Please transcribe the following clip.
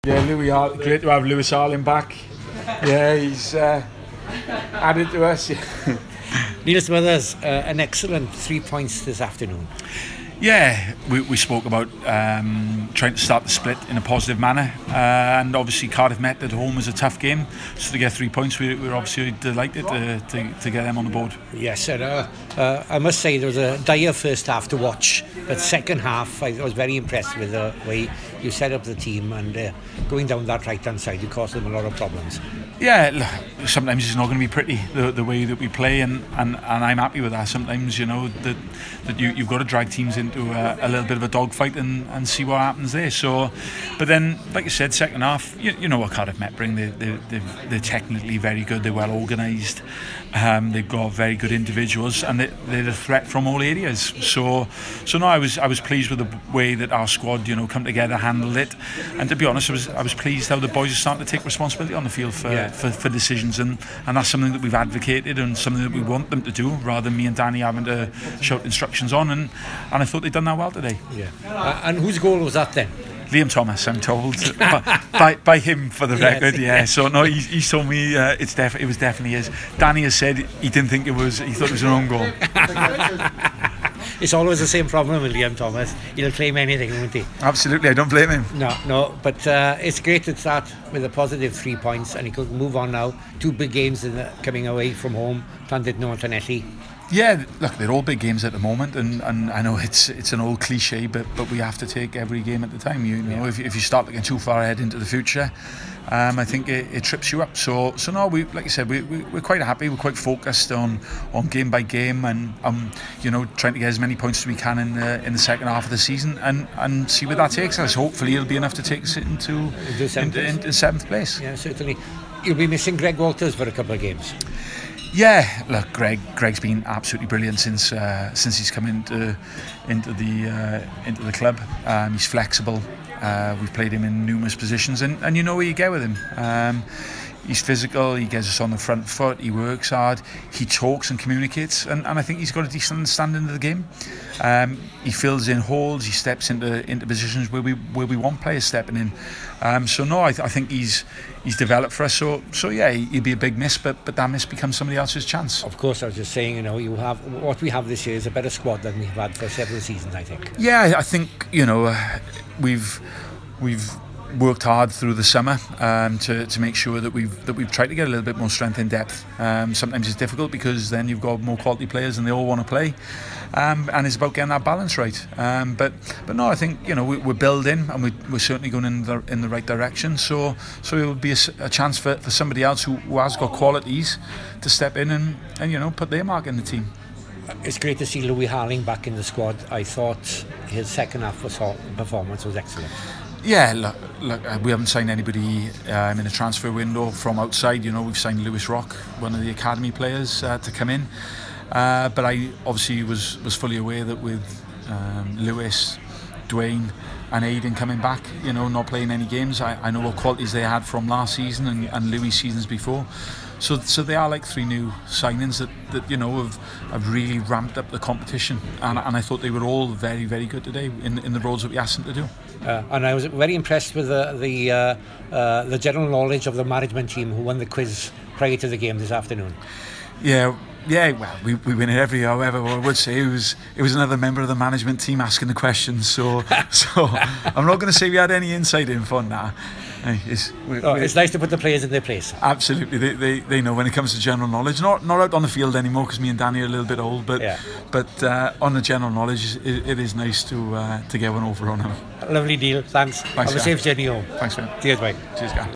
Yeah, Louis Hall, great to have Lewis Harling back. Yeah, he's added to us. Neil Smithers, an excellent 3 points this afternoon. Yeah, we spoke about trying to start the split in a positive manner, and obviously Cardiff Met at home was a tough game, so to get 3 points we're obviously delighted to get them on the board. Yes, and I must say there was a dire first half to watch, but second half I was very impressed with the way you set up the team, and going down that right hand side you caused them a lot of problems. Yeah, sometimes it's not going to be pretty the way that we play, and I'm happy with that. Sometimes that you've got to drag teams into a little bit of a dogfight and see what happens there. So, but then, like you said, second half, you know what Cardiff Met bring. They're technically very good. They're well organised. They've got very good individuals, and they're a threat from all areas. So no, I was pleased with the way that our squad, come together, handled it, and to be honest, I was pleased how the boys are starting to take responsibility on the field for decisions, and that's something that we've advocated and something that we want them to do, rather than me and Danny having to shout instructions on, and I thought they'd done that well today. Yeah. And whose goal was that then? Liam Thomas, I'm told, by him for the record. Yeah. So no, he told me it was definitely his. Danny has said he didn't think it was. He thought it was an own goal. It's always the same problem with Liam Thomas. He'll claim anything, won't he? Absolutely, I don't blame him. No, but it's great to start with a positive 3 points, and he could move on now. 2 big games coming away from home, Llandudno and Llanelli. Yeah, look, they're all big games at the moment, and I know it's an old cliche, but we have to take every game at the time. You know, if you start looking too far ahead into the future, I think it trips you up. So no, like I said, we're quite happy. We're quite focused on game by game, and trying to get as many points as we can in the second half of the season, and see where that takes us. Hopefully, it'll be enough to take us into seventh place. Yeah, certainly. You'll be missing Greg Walters for a couple of games. Yeah, look, Greg's been absolutely brilliant since he's come into the club. He's flexible. We've played him in numerous positions, and you know where you get with him. He's physical, he gets us on the front foot, he works hard, he talks and communicates, and I think he's got a decent understanding of the game. He fills in holes, he steps into positions where we want players stepping in. So no, I think he's developed for us. So yeah, he'd be a big miss, but that miss becomes somebody else's chance. Of course, I was just saying, you have what we have this year is a better squad than we've had for several seasons, I think. Yeah, I think we've worked hard through the summer to make sure that we've tried to get a little bit more strength in depth. Sometimes it's difficult because then you've got more quality players and they all want to play, and it's about getting that balance right. But no, I think we're building, and we're certainly going in the right direction. So it will be a chance for somebody else who has got qualities to step in and put their mark in the team. It's great to see Louis Harling back in the squad. I thought his second half performance was excellent. Yeah, look, we haven't signed anybody in the transfer window from outside. We've signed Lewis Rock, one of the academy players, to come in. But I obviously was fully aware that with Lewis, Dwayne and Aidan coming back, not playing any games, I know what qualities they had from last season and Louis' seasons before. So they are like 3 new signings that have really ramped up the competition, and I thought they were all very, very good today in the roles that we asked them to do. And I was very impressed with the general knowledge of the management team who won the quiz prior to the game this afternoon. Yeah. Well, we win it every year. However, I would say it was another member of the management team asking the questions. So I'm not going to say we had any inside info on that. It's nice to put the players in their place. Absolutely, they know when it comes to general knowledge. Not out on the field anymore because me and Danny are a little bit old, but on the general knowledge, it is nice to get one over on them. Lovely deal. Thanks. Have a safe journey home. Thanks, man. Cheers, mate. Cheers, guys.